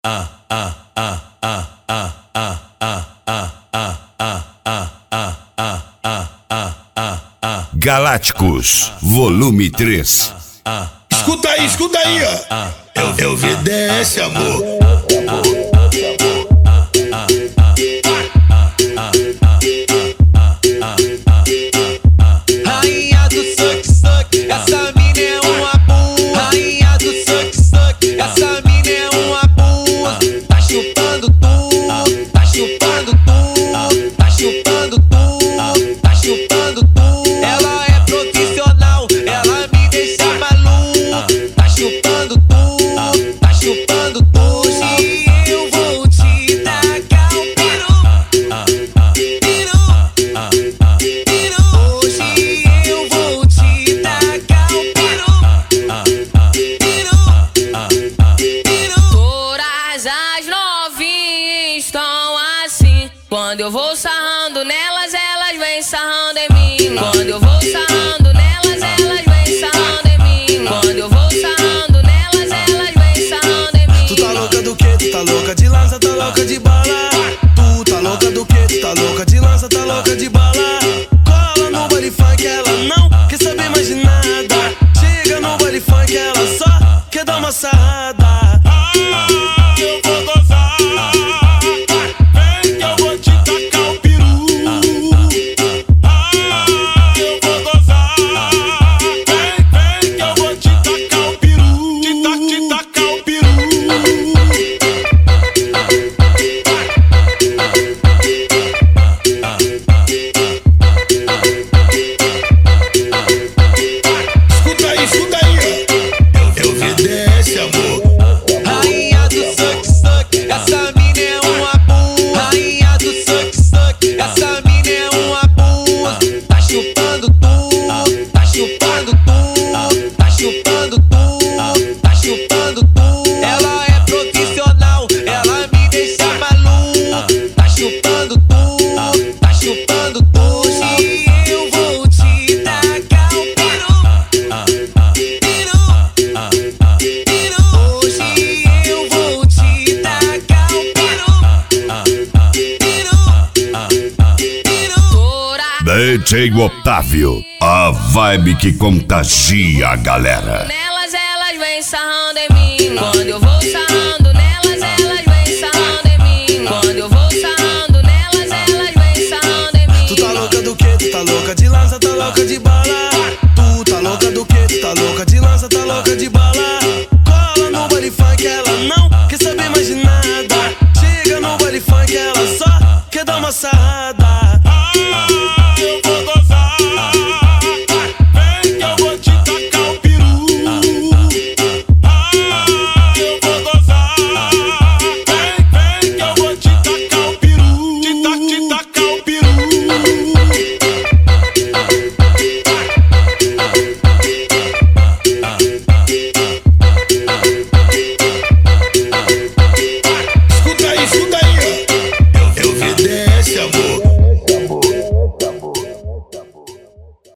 Galácticos, volume 3. Escuta aí, ó. Eu obedece, amor. Rainha do suck suck, essa mina é uma boa. Rainha do suck suck, essa mina é uma boa. Tá chupando tu, tá chupando tu, tá chupando tu, tá chupando tu. Ela é profissional, ela me deixa maluco. Tá chupando tu, tá chupando tu. Hoje eu vou te tacar o peru. Hoje eu vou te tacar o peru. Todas as novinhas estão assim. Quando eu vou sarrando nelas, elas vêm sarrando em mim. Quando eu vou sarrando nelas, elas vêm sarrando em mim. Quando eu vou sarrando nelas, elas vêm sarrando em mim. Tu tá louca do quê? Tu tá louca de lança, tá louca de bala. Tu tá louca do quê? Tu tá louca de lança, tá louca de bala. Cola no baile funk, ela não quer saber mais de nada. Chega no baile funk, ela só quer dar uma sarrada. Eu vou gozar. Vem que eu vou te tacar o peru. Eu vou gozar. Vem que eu vou te tacar o peru. Te tacar o peru. Escuta aí, ó. Eu obedece, amor. Rainha do suck suck, essa mina é uma boa. Rainha do suck suck, essa mina é uma boa. Tá chupando tu, tá chupando tu, tá chupando tu, tá chupando tu. Ela é profissional, ela me deixa maluco. Tá chupando tu, tá chupando tu. Hoje eu vou te tacar o peru. Hoje eu vou te tacar o peru. DJ Otávio, a vibe que contagia a galera. Nelas, elas vêm sarrando em mim. Quando eu vou sarrando